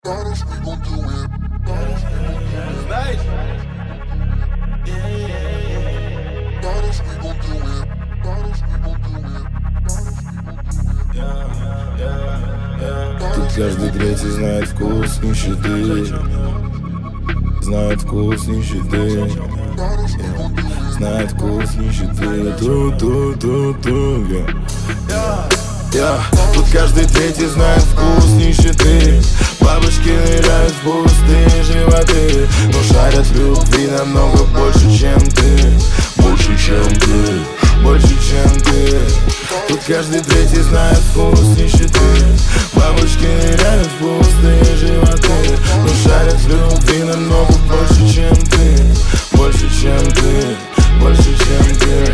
Baddest, we gon' do it. Baddest, we gon' do it. Nice. Baddest, we gon' do it. Baddest, we gon' do it. Baddest, we gon' do it. Тут каждый третий знает вкус нищеты. Знает вкус нищеты. Знает вкус нищеты. Ту-ту-ту-ту. Тут каждый третий знает вкус нищеты. Бабочки ныряют в пустые животы, но шарят любви намного больше, чем ты. Больше, чем ты. Больше, чем ты. Тут каждый третий знает вкус нищеты. Бабочки ныряют в пустые животы, но шарят любви намного больше, чем ты. Больше, чем ты. Больше, чем ты.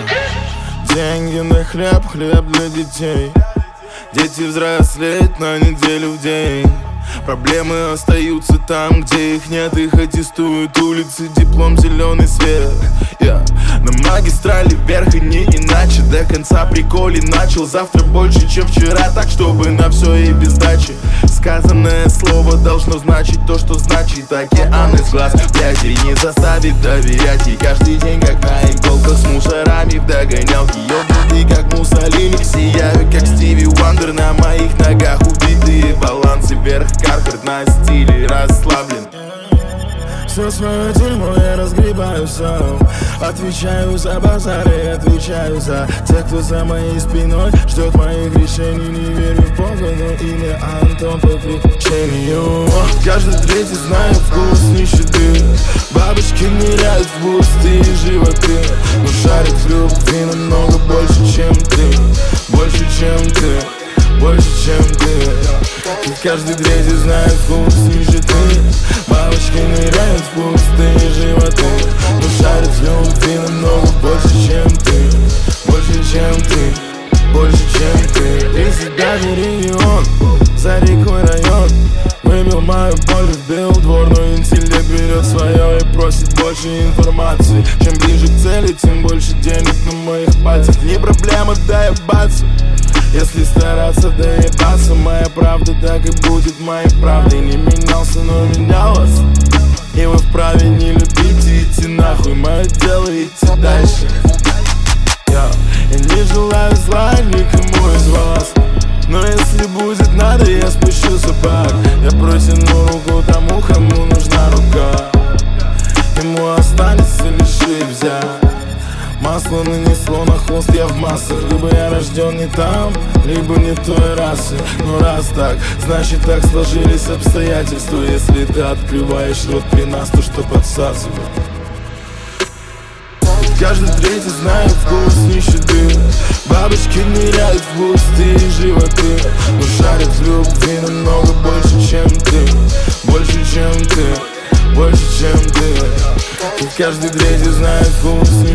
Деньги на хлеб, хлеб для детей. Дети взрослеют на неделю в день. Проблемы остаются там, где их нет. Их аттестуют улицы, диплом, зеленый свет. На магистрали вверх и не иначе. До конца приколе начал. Завтра больше, чем вчера, так чтобы на все и без дачи. Сказанное слово должно значить то, что значит. Океан из глаз, блядь, не заставит доверять. И каждый день, как на иголках, с мусорами в догонялке. Ёбнутый, как Муссолини, сияю, как Стиви Уандер. На моих ногах убитые балансы вверх. Карпет на стиле расслаблен. Все свое дерьмо я разгребаю сам. Отвечаю за базары, отвечаю за тех, кто за моей спиной ждет моих решений. Не верю в Бога, но имя Антон по приключению. Каждый третий знает вкус нищеты. Бабочки ныряют в пустые животы, но шарят в любви намного больше, чем ты. Больше, чем ты. Больше, чем ты. Каждый третий знает вкус нищеты. Бабочки ныряют в пустые животы, но шарят в любви намного больше, чем ты. Больше, чем ты. Больше, чем ты. 39 регион, за рекой район. Выбил мою боль, вбил двор, но интеллект берет свое и просит больше информации. Чем ближе к цели, тем больше денег на моих пальцах. Не проблема доебаться, если стараться доебаться. Моя правда так и будет моей правдой. Не менялся, но менялась. И вы вправе не любите идти нахуй. Мое дело идти дальше. Я не желаю зла никому из вас, но если будет надо, я спущу собак. Я протяну руку тому, кому нужна рука. Ему останется лишь и взять. Масло нанесло на хвост, я в массах. Либо я рожден не там, либо не той расы. Но раз так, значит так сложились обстоятельства. Если ты открываешь рот при нас, то что подсасывает? Каждый третий знает вкус нищеты. Бабочки ныряют в пустые животы, но шарят в любви намного больше, чем ты. Больше, чем ты. Больше, чем ты. Каждый третий знает вкус нищеты.